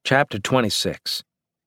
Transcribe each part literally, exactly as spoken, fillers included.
Chapter twenty-six.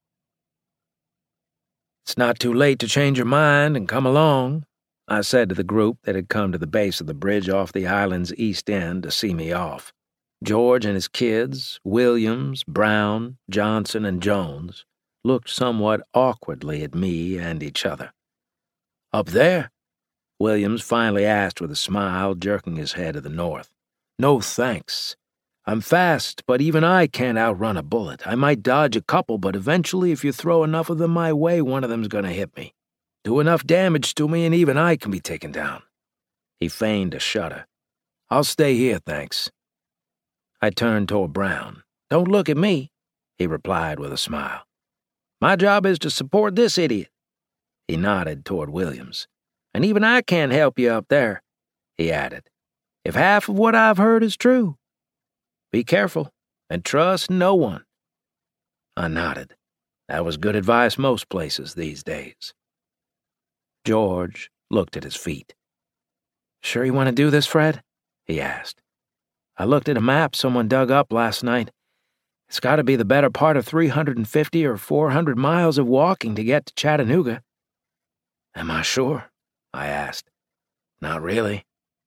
"It's not too late to change your mind and come along," I said to the group that had come to the base of the bridge off the island's east end to see me off. George and his kids, Williams, Brown, Johnson, and Jones, looked somewhat awkwardly at me and each other. "Up there?" Williams finally asked with a smile, jerking his head to the north. "No thanks. I'm fast, but even I can't outrun a bullet. I might dodge a couple, but eventually if you throw enough of them my way, one of them's gonna hit me. Do enough damage to me and even I can be taken down." He feigned a shudder. "I'll stay here, thanks." I turned toward Brown. "Don't look at me," he replied with a smile. "My job is to support this idiot." He nodded toward Williams. "And even I can't help you up there," he added, "if half of what I've heard is true. Be careful, and trust no one." I nodded. That was good advice most places these days. George looked at his feet. "Sure you want to do this, Fred?" he asked. "I looked at a map someone dug up last night. It's got to be the better part of three hundred fifty or four hundred miles of walking to get to Chattanooga." "Am I sure?" I asked. "Not really.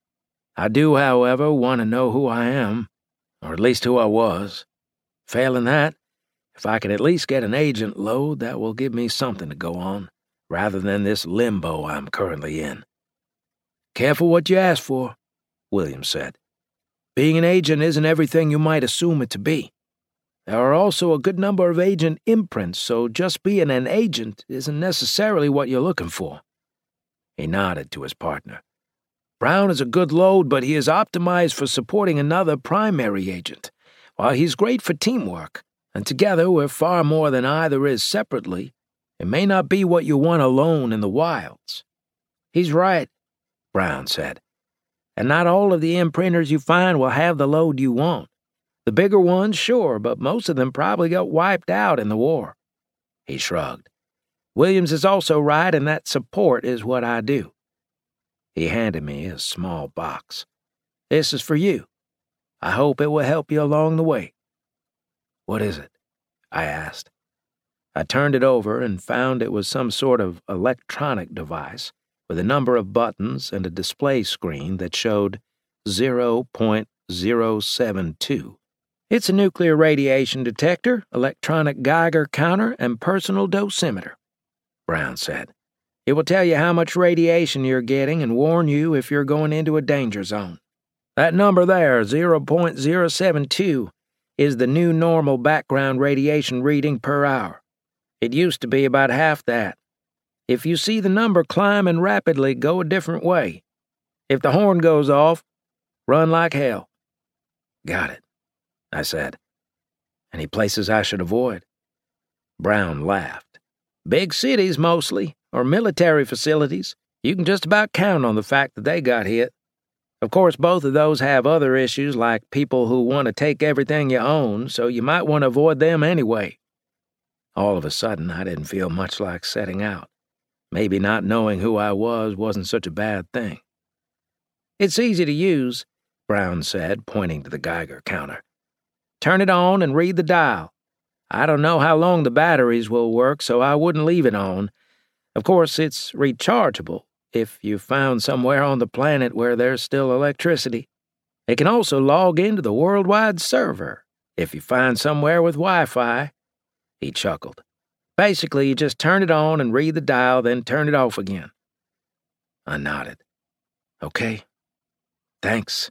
I do, however, want to know who I am. Or at least who I was. Failing that, if I can at least get an agent load, that will give me something to go on, rather than this limbo I'm currently in." "Careful what you ask for," Williams said. "Being an agent isn't everything you might assume it to be. There are also a good number of agent imprints, so just being an agent isn't necessarily what you're looking for." He nodded to his partner. "Brown is a good load, but he is optimized for supporting another primary agent. While he's great for teamwork, and together we're far more than either is separately, it may not be what you want alone in the wilds." "He's right," Brown said. "And not all of the imprinters you find will have the load you want. The bigger ones, sure, but most of them probably got wiped out in the war." He shrugged. "Williams is also right, and that support is what I do." He handed me a small box. "This is for you. I hope it will help you along the way." "What is it?" I asked. I turned it over and found it was some sort of electronic device with a number of buttons and a display screen that showed zero point zero seven two. "It's a nuclear radiation detector, electronic Geiger counter, and personal dosimeter," Brown said. "It will tell you how much radiation you're getting and warn you if you're going into a danger zone. That number there, zero point zero seven two, is the new normal background radiation reading per hour. It used to be about half that. If you see the number climbing rapidly, go a different way. If the horn goes off, run like hell." "Got it," I said. "Any places I should avoid?" Brown laughed. "Big cities, mostly, or military facilities. You can just about count on the fact that they got hit. Of course, both of those have other issues like people who want to take everything you own, so you might want to avoid them anyway." All of a sudden, I didn't feel much like setting out. Maybe not knowing who I was wasn't such a bad thing. "It's easy to use," Brown said, pointing to the Geiger counter. "Turn it on and read the dial. I don't know how long the batteries will work, so I wouldn't leave it on. Of course, it's rechargeable if you found somewhere on the planet where there's still electricity. It can also log into the worldwide server if you find somewhere with Wi-Fi." He chuckled. "Basically, you just turn it on and read the dial, then turn it off again." I nodded. "Okay. Thanks."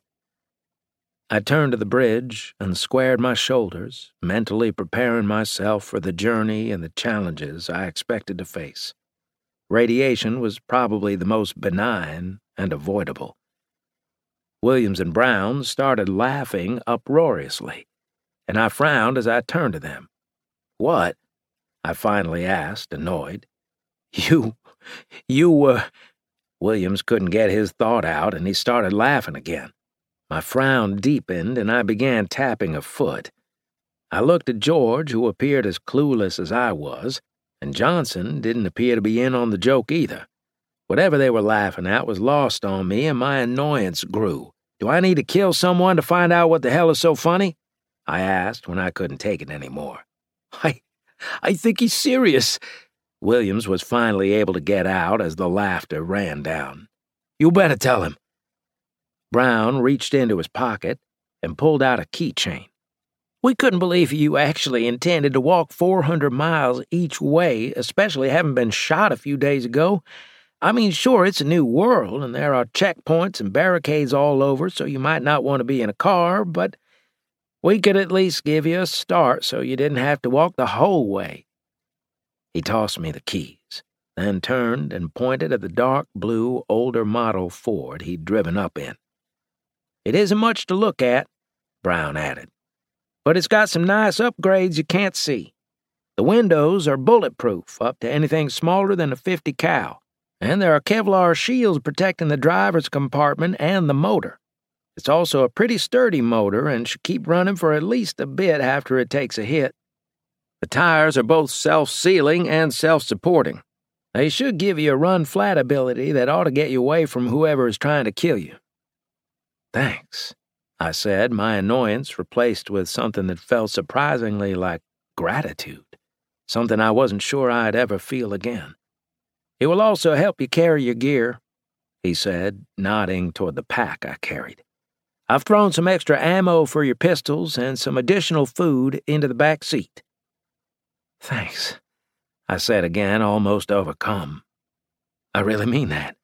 I turned to the bridge and squared my shoulders, mentally preparing myself for the journey and the challenges I expected to face. Radiation was probably the most benign and avoidable. Williams and Brown started laughing uproariously, and I frowned as I turned to them. "What?" I finally asked, annoyed. You, you, uh... Williams couldn't get his thought out, and he started laughing again. My frown deepened, and I began tapping a foot. I looked at George, who appeared as clueless as I was, and Johnson didn't appear to be in on the joke either. Whatever they were laughing at was lost on me, and my annoyance grew. "Do I need to kill someone to find out what the hell is so funny?" I asked when I couldn't take it anymore. I, I think he's serious. Williams was finally able to get out as the laughter ran down. You better tell him. Brown reached into his pocket and pulled out a keychain. We couldn't believe you actually intended to walk four hundred miles each way, especially having been shot a few days ago. I mean, sure, it's a new world, and there are checkpoints and barricades all over, so you might not want to be in a car, but we could at least give you a start so you didn't have to walk the whole way. He tossed me the keys, then turned and pointed at the dark blue, older model Ford he'd driven up in. It isn't much to look at, Brown added, but it's got some nice upgrades you can't see. The windows are bulletproof up to anything smaller than a fifty cal, and there are Kevlar shields protecting the driver's compartment and the motor. It's also a pretty sturdy motor and should keep running for at least a bit after it takes a hit. The tires are both self-sealing and self-supporting. They should give you a run-flat ability that ought to get you away from whoever is trying to kill you. Thanks, I said, my annoyance replaced with something that felt surprisingly like gratitude, something I wasn't sure I'd ever feel again. It will also help you carry your gear, he said, nodding toward the pack I carried. I've thrown some extra ammo for your pistols and some additional food into the back seat. Thanks, I said again, almost overcome. I really mean that.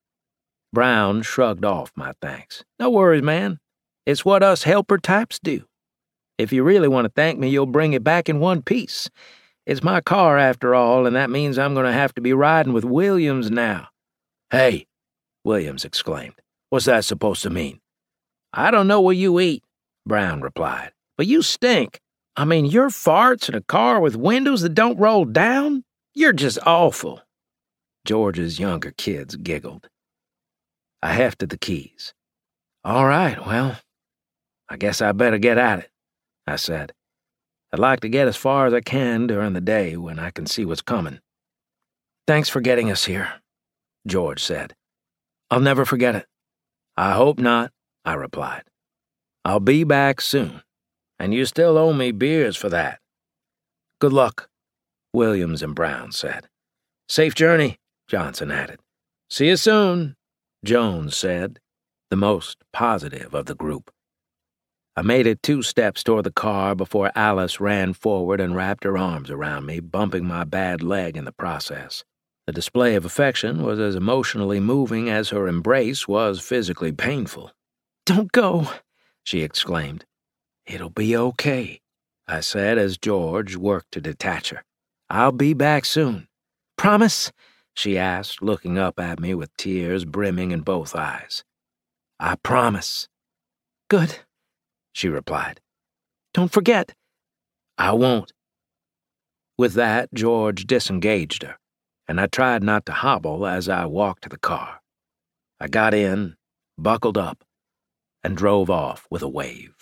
Brown shrugged off my thanks. No worries, man. It's what us helper types do. If you really want to thank me, you'll bring it back in one piece. It's my car, after all, and that means I'm going to have to be riding with Williams now. Hey, Williams exclaimed. What's that supposed to mean? I don't know what you eat, Brown replied, but you stink. I mean, your farts in a car with windows that don't roll down? You're just awful. George's younger kids giggled. I hefted the keys. All right, well, I guess I better get at it, I said. I'd like to get as far as I can during the day when I can see what's coming. Thanks for getting us here, George said. I'll never forget it. I hope not, I replied. I'll be back soon, and you still owe me beers for that. Good luck, Williams and Brown said. Safe journey, Johnson added. See you soon, Jones said, the most positive of the group. I made it two steps toward the car before Alice ran forward and wrapped her arms around me, bumping my bad leg in the process. The display of affection was as emotionally moving as her embrace was physically painful. Don't go, she exclaimed. It'll be okay, I said as George worked to detach her. I'll be back soon. Promise? She asked, looking up at me with tears brimming in both eyes. I promise. Good, she replied. Don't forget. I won't. With that, George disengaged her, and I tried not to hobble as I walked to the car. I got in, buckled up, and drove off with a wave.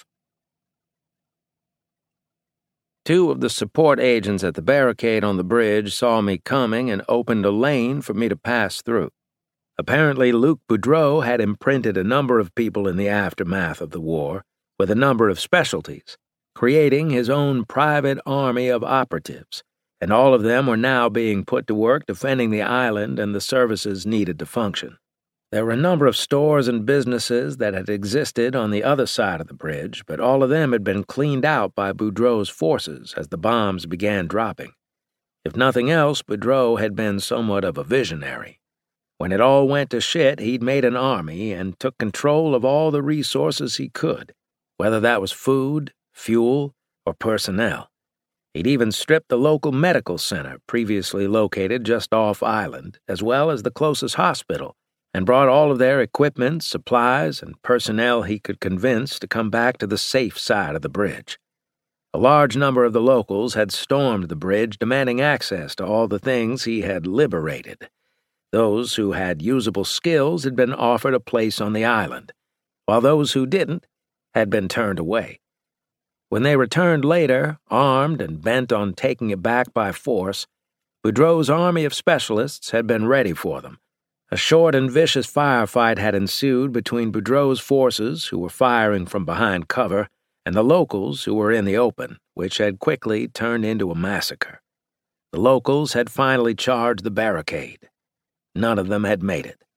Two of the support agents at the barricade on the bridge saw me coming and opened a lane for me to pass through. Apparently, Luc Boudreau had imprinted a number of people in the aftermath of the war with a number of specialties, creating his own private army of operatives, and all of them were now being put to work defending the island and the services needed to function. There were a number of stores and businesses that had existed on the other side of the bridge, but all of them had been cleaned out by Boudreau's forces as the bombs began dropping. If nothing else, Boudreau had been somewhat of a visionary. When it all went to shit, he'd made an army and took control of all the resources he could, whether that was food, fuel, or personnel. He'd even stripped the local medical center, previously located just off island, as well as the closest hospital, and brought all of their equipment, supplies, and personnel he could convince to come back to the safe side of the bridge. A large number of the locals had stormed the bridge, demanding access to all the things he had liberated. Those who had usable skills had been offered a place on the island, while those who didn't had been turned away. When they returned later, armed and bent on taking it back by force, Boudreau's army of specialists had been ready for them. A short and vicious firefight had ensued between Boudreau's forces, who were firing from behind cover, and the locals who were in the open, which had quickly turned into a massacre. The locals had finally charged the barricade. None of them had made it.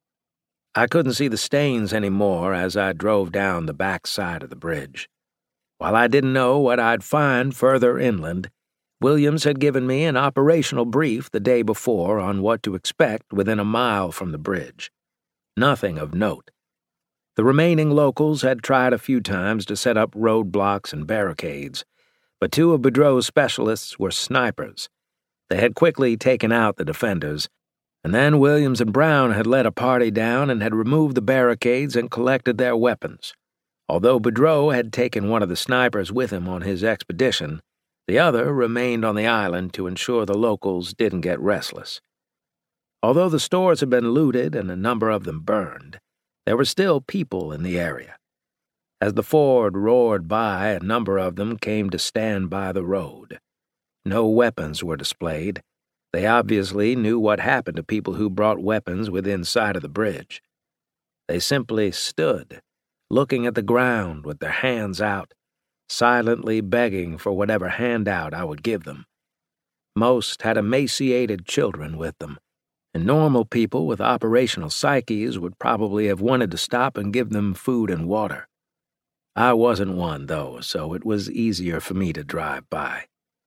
I couldn't see the stains anymore as I drove down the back side of the bridge. While I didn't know what I'd find further inland, Williams had given me an operational brief the day before on what to expect within a mile from the bridge. Nothing of note. The remaining locals had tried a few times to set up roadblocks and barricades, but two of Boudreaux's specialists were snipers. They had quickly taken out the defenders, and then Williams and Brown had led a party down and had removed the barricades and collected their weapons. Although Boudreaux had taken one of the snipers with him on his expedition, the other remained on the island to ensure the locals didn't get restless. Although the stores had been looted and a number of them burned, there were still people in the area. As the Ford roared by, a number of them came to stand by the road. No weapons were displayed. They obviously knew what happened to people who brought weapons within sight of the bridge. They simply stood, looking at the ground with their hands out, silently begging for whatever handout I would give them. Most had emaciated children with them, and normal people with operational psyches would probably have wanted to stop and give them food and water. I wasn't one, though, so it was easier for me to drive by.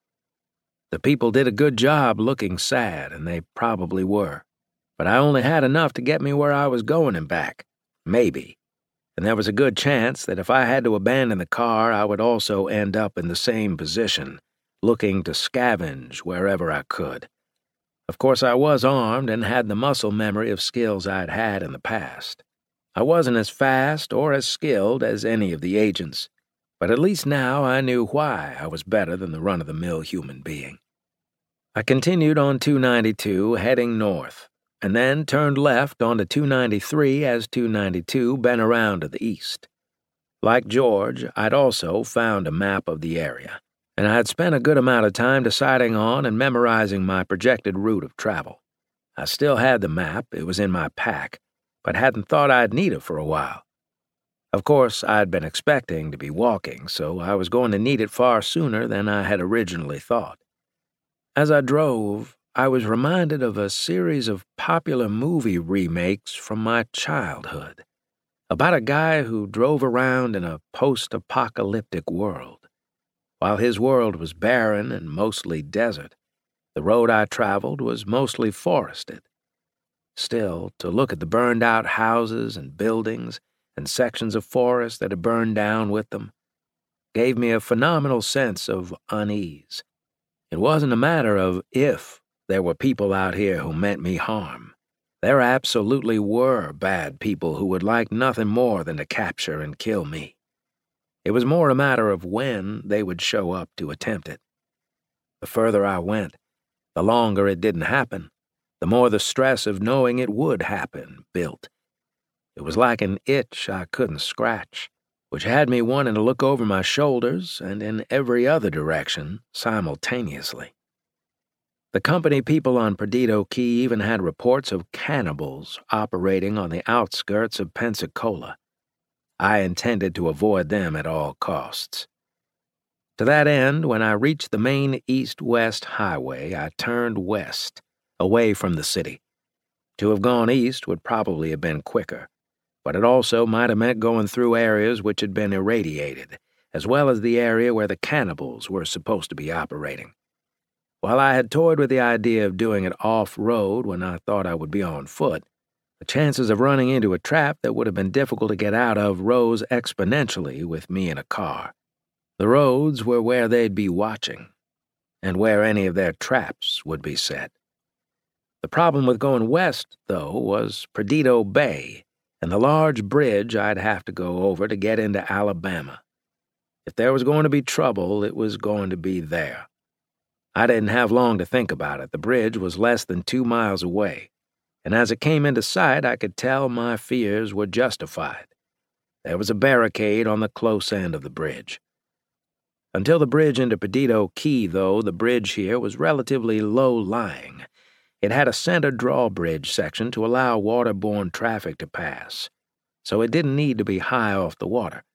The people did a good job looking sad, and they probably were, but I only had enough to get me where I was going and back, maybe, and there was a good chance that if I had to abandon the car, I would also end up in the same position, looking to scavenge wherever I could. Of course, I was armed and had the muscle memory of skills I'd had in the past. I wasn't as fast or as skilled as any of the agents, but at least now I knew why I was better than the run-of-the-mill human being. I continued on two ninety-two, heading north, and then turned left onto two ninety-three as two ninety-two bent around to the east. Like George, I'd also found a map of the area, and I had spent a good amount of time deciding on and memorizing my projected route of travel. I still had the map, it was in my pack, but hadn't thought I'd need it for a while. Of course, I'd been expecting to be walking, so I was going to need it far sooner than I had originally thought. As I drove, I was reminded of a series of popular movie remakes from my childhood, about a guy who drove around in a post-apocalyptic world. While his world was barren and mostly desert, the road I traveled was mostly forested. Still, to look at the burned-out houses and buildings and sections of forest that had burned down with them gave me a phenomenal sense of unease. It wasn't a matter of if there were people out here who meant me harm. There absolutely were bad people who would like nothing more than to capture and kill me. It was more a matter of when they would show up to attempt it. The further I went, the longer it didn't happen, the more the stress of knowing it would happen built. It was like an itch I couldn't scratch, which had me wanting to look over my shoulders and in every other direction simultaneously. The company people on Perdido Key even had reports of cannibals operating on the outskirts of Pensacola. I intended to avoid them at all costs. To that end, when I reached the main east-west highway, I turned west, away from the city. To have gone east would probably have been quicker, but it also might have meant going through areas which had been irradiated, as well as the area where the cannibals were supposed to be operating. While I had toyed with the idea of doing it off-road when I thought I would be on foot, the chances of running into a trap that would have been difficult to get out of rose exponentially with me in a car. The roads were where they'd be watching, and where any of their traps would be set. The problem with going west, though, was Perdido Bay, and the large bridge I'd have to go over to get into Alabama. If there was going to be trouble, it was going to be there. I didn't have long to think about it. The bridge was less than two miles away, and as it came into sight, I could tell my fears were justified. There was a barricade on the close end of the bridge. Until the bridge into Perdido Key, though, the bridge here was relatively low-lying. It had a center drawbridge section to allow waterborne traffic to pass, so it didn't need to be high off the water.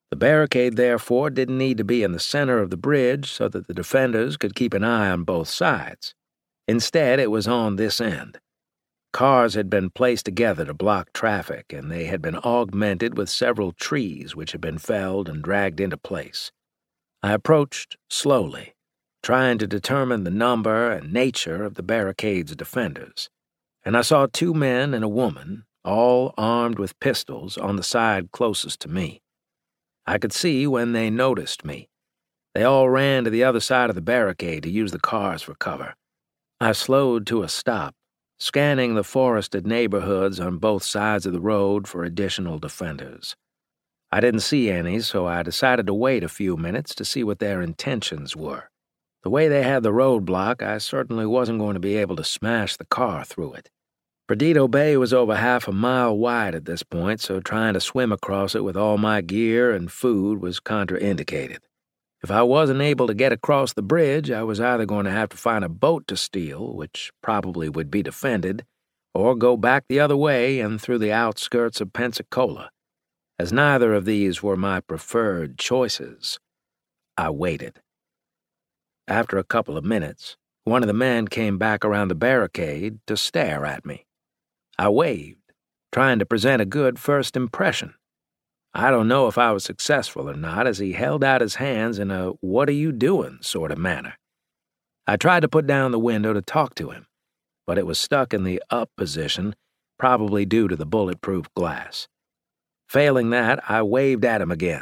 The barricade, therefore, didn't need to be in the center of the bridge so that the defenders could keep an eye on both sides. Instead, it was on this end. Cars had been placed together to block traffic, and they had been augmented with several trees which had been felled and dragged into place. I approached slowly, trying to determine the number and nature of the barricade's defenders, and I saw two men and a woman, all armed with pistols, on the side closest to me. I could see when they noticed me. They all ran to the other side of the barricade to use the cars for cover. I slowed to a stop, scanning the forested neighborhoods on both sides of the road for additional defenders. I didn't see any, so I decided to wait a few minutes to see what their intentions were. The way they had the road blocked, I certainly wasn't going to be able to smash the car through it. Perdido Bay was over half a mile wide at this point, so trying to swim across it with all my gear and food was contraindicated. If I wasn't able to get across the bridge, I was either going to have to find a boat to steal, which probably would be defended, or go back the other way and through the outskirts of Pensacola. As neither of these were my preferred choices, I waited. After a couple of minutes, one of the men came back around the barricade to stare at me. I waved, trying to present a good first impression. I don't know if I was successful or not, as he held out his hands in a "what are you doing" sort of manner. I tried to put down the window to talk to him, but it was stuck in the up position, probably due to the bulletproof glass. Failing that, I waved at him again.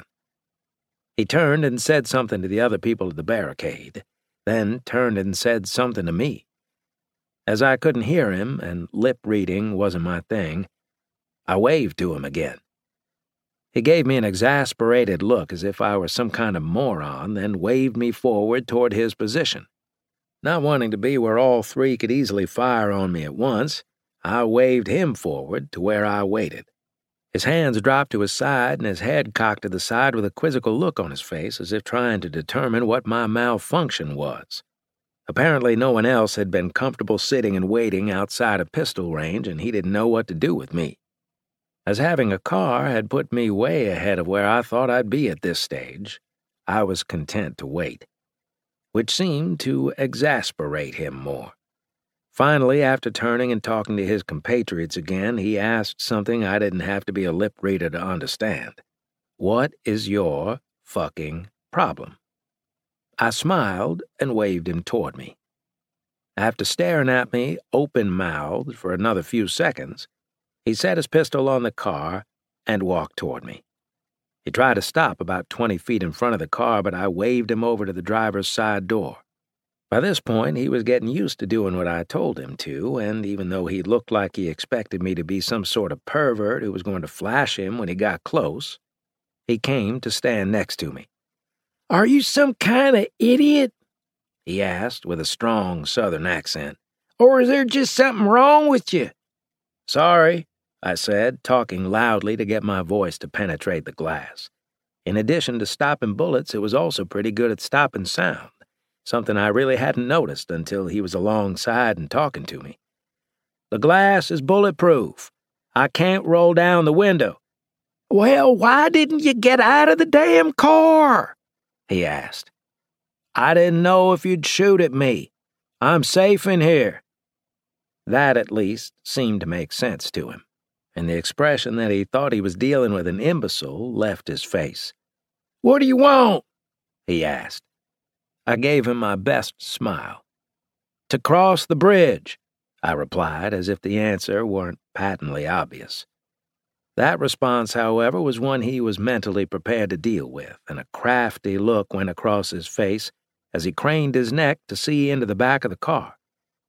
He turned and said something to the other people at the barricade, then turned and said something to me. As I couldn't hear him, and lip-reading wasn't my thing, I waved to him again. He gave me an exasperated look as if I were some kind of moron, then waved me forward toward his position. Not wanting to be where all three could easily fire on me at once, I waved him forward to where I waited. His hands dropped to his side and his head cocked to the side with a quizzical look on his face as if trying to determine what my malfunction was. Apparently no one else had been comfortable sitting and waiting outside of pistol range, and he didn't know what to do with me. As having a car had put me way ahead of where I thought I'd be at this stage, I was content to wait, which seemed to exasperate him more. Finally, after turning and talking to his compatriots again, he asked something I didn't have to be a lip reader to understand. "What is your fucking problem?" I smiled and waved him toward me. After staring at me open-mouthed for another few seconds, he set his pistol on the car and walked toward me. He tried to stop about twenty feet in front of the car, but I waved him over to the driver's side door. By this point, he was getting used to doing what I told him to, and even though he looked like he expected me to be some sort of pervert who was going to flash him when he got close, he came to stand next to me. "Are you some kind of idiot?" he asked with a strong Southern accent. "Or is there just something wrong with you?" "Sorry," I said, talking loudly to get my voice to penetrate the glass. In addition to stopping bullets, it was also pretty good at stopping sound, something I really hadn't noticed until he was alongside and talking to me. "The glass is bulletproof. I can't roll down the window." "Well, why didn't you get out of the damn car?" he asked. "I didn't know if you'd shoot at me. I'm safe in here." That, at least, seemed to make sense to him, and the expression that he thought he was dealing with an imbecile left his face. "What do you want?" he asked. I gave him my best smile. "To cross the bridge," I replied, as if the answer weren't patently obvious. That response, however, was one he was mentally prepared to deal with, and a crafty look went across his face as he craned his neck to see into the back of the car.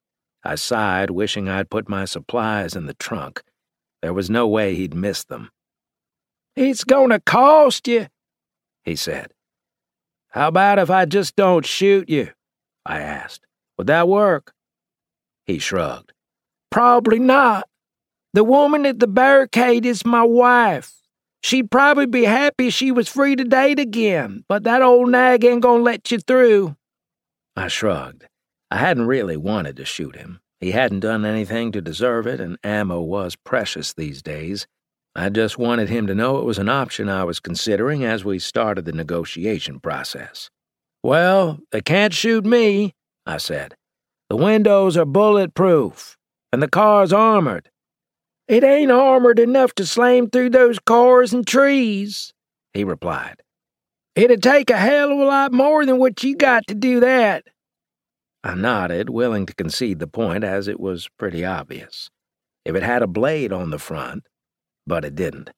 I sighed, wishing I'd put my supplies in the trunk. There was no way he'd miss them. "It's gonna cost you," he said. "How about if I just don't shoot you?" I asked. "Would that work?" He shrugged. "Probably not. The woman at the barricade is my wife. She'd probably be happy she was free to date again, but that old nag ain't gonna let you through." I shrugged. I hadn't really wanted to shoot him. He hadn't done anything to deserve it, and ammo was precious these days. I just wanted him to know it was an option I was considering as we started the negotiation process. "Well, they can't shoot me," I said. "The windows are bulletproof, and the car's armored." "It ain't armored enough to slam through those cars and trees," he replied. "It'd take a hell of a lot more than what you got to do that." I nodded, willing to concede the point, as it was pretty obvious. If it had a blade on the front, but it didn't.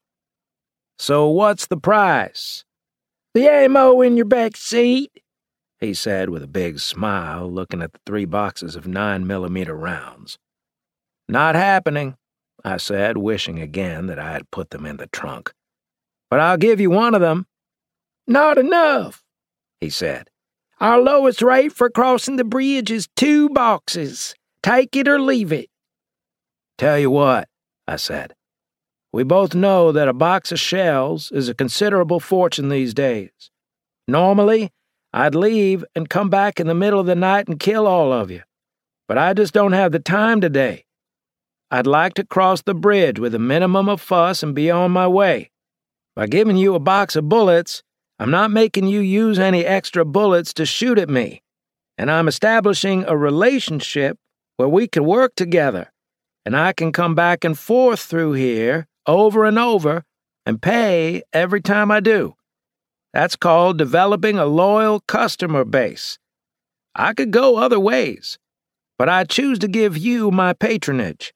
"So what's the price?" "The ammo in your back seat," he said with a big smile, looking at the three boxes of nine millimeter rounds. "Not happening," I said, wishing again that I had put them in the trunk. "But I'll give you one of them." "Not enough," he said. "Our lowest rate for crossing the bridge is two boxes. Take it or leave it." "Tell you what," I said. "We both know that a box of shells is a considerable fortune these days. Normally, I'd leave and come back in the middle of the night and kill all of you. But I just don't have the time today. I'd like to cross the bridge with a minimum of fuss and be on my way. By giving you a box of bullets, I'm not making you use any extra bullets to shoot at me, and I'm establishing a relationship where we can work together, and I can come back and forth through here over and over and pay every time I do. That's called developing a loyal customer base. I could go other ways, but I choose to give you my patronage."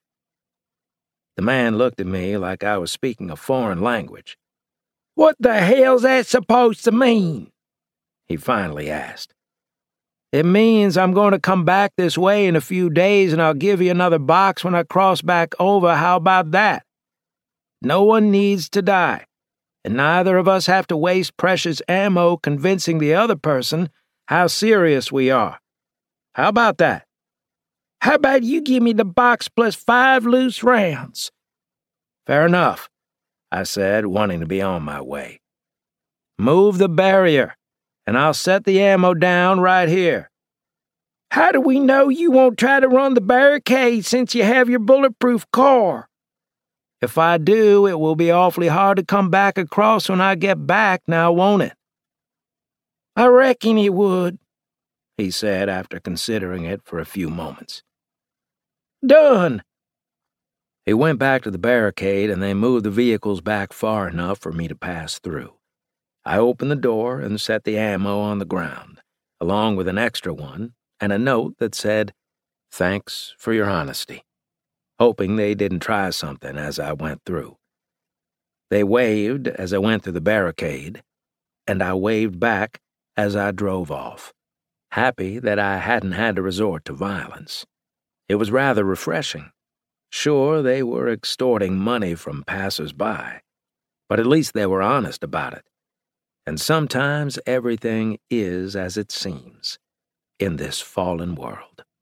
The man looked at me like I was speaking a foreign language. "What the hell's that supposed to mean?" he finally asked. "It means I'm going to come back this way in a few days and I'll give you another box when I cross back over. How about that? No one needs to die, and neither of us have to waste precious ammo convincing the other person how serious we are. How about that?" "How about you give me the box plus five loose rounds?" "Fair enough," I said, wanting to be on my way. "Move the barrier, and I'll set the ammo down right here." "How do we know you won't try to run the barricade since you have your bulletproof car?" "If I do, it will be awfully hard to come back across when I get back, now won't it?" "I reckon it would," he said after considering it for a few moments. "Done." He went back to the barricade, and they moved the vehicles back far enough for me to pass through. I opened the door and set the ammo on the ground, along with an extra one and a note that said, "Thanks for your honesty," hoping they didn't try something as I went through. They waved as I went through the barricade, and I waved back as I drove off, happy that I hadn't had to resort to violence. It was rather refreshing. Sure, they were extorting money from passers-by, but at least they were honest about it. And sometimes everything is as it seems in this fallen world.